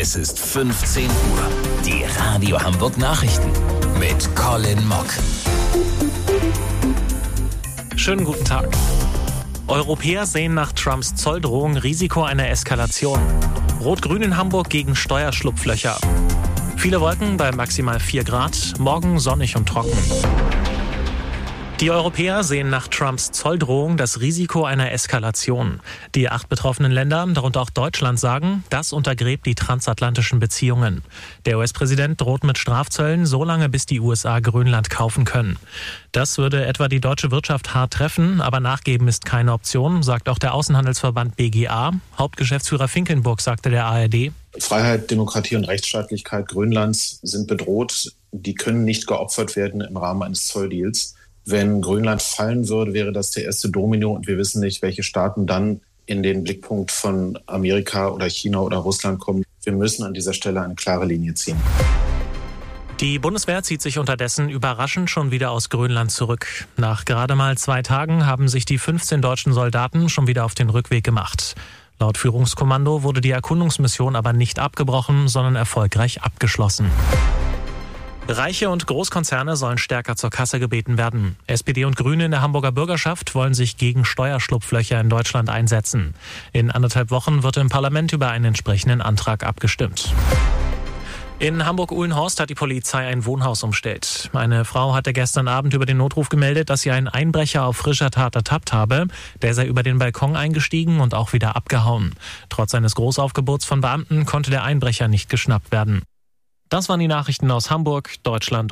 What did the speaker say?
Es ist 15 Uhr. Die Radio Hamburg Nachrichten mit Colin Mock. Schönen guten Tag. Europäer sehen nach Trumps Zolldrohung Risiko einer Eskalation. Rot-Grün in Hamburg gegen Steuerschlupflöcher. Viele Wolken bei maximal 4 Grad, morgen sonnig und trocken. Die Europäer sehen nach Trumps Zolldrohung das Risiko einer Eskalation. Die 8 betroffenen Länder, darunter auch Deutschland, sagen, das untergräbt die transatlantischen Beziehungen. Der US-Präsident droht mit Strafzöllen, solange bis die USA Grönland kaufen können. Das würde etwa die deutsche Wirtschaft hart treffen, aber nachgeben ist keine Option, sagt auch der Außenhandelsverband BGA. Hauptgeschäftsführer Finkenburg sagte der ARD: Freiheit, Demokratie und Rechtsstaatlichkeit Grönlands sind bedroht. Die können nicht geopfert werden im Rahmen eines Zolldeals. Wenn Grönland fallen würde, wäre das der erste Domino und wir wissen nicht, welche Staaten dann in den Blickpunkt von Amerika oder China oder Russland kommen. Wir müssen an dieser Stelle eine klare Linie ziehen. Die Bundeswehr zieht sich unterdessen überraschend schon wieder aus Grönland zurück. Nach gerade mal 2 Tagen haben sich die 15 deutschen Soldaten schon wieder auf den Rückweg gemacht. Laut Führungskommando wurde die Erkundungsmission aber nicht abgebrochen, sondern erfolgreich abgeschlossen. Reiche und Großkonzerne sollen stärker zur Kasse gebeten werden. SPD und Grüne in der Hamburger Bürgerschaft wollen sich gegen Steuerschlupflöcher in Deutschland einsetzen. In 1,5 Wochen wird im Parlament über einen entsprechenden Antrag abgestimmt. In Hamburg-Uhlenhorst hat die Polizei ein Wohnhaus umstellt. Eine Frau hatte gestern Abend über den Notruf gemeldet, dass sie einen Einbrecher auf frischer Tat ertappt habe. Der sei über den Balkon eingestiegen und auch wieder abgehauen. Trotz eines Großaufgebots von Beamten konnte der Einbrecher nicht geschnappt werden. Das waren die Nachrichten aus Hamburg, Deutschland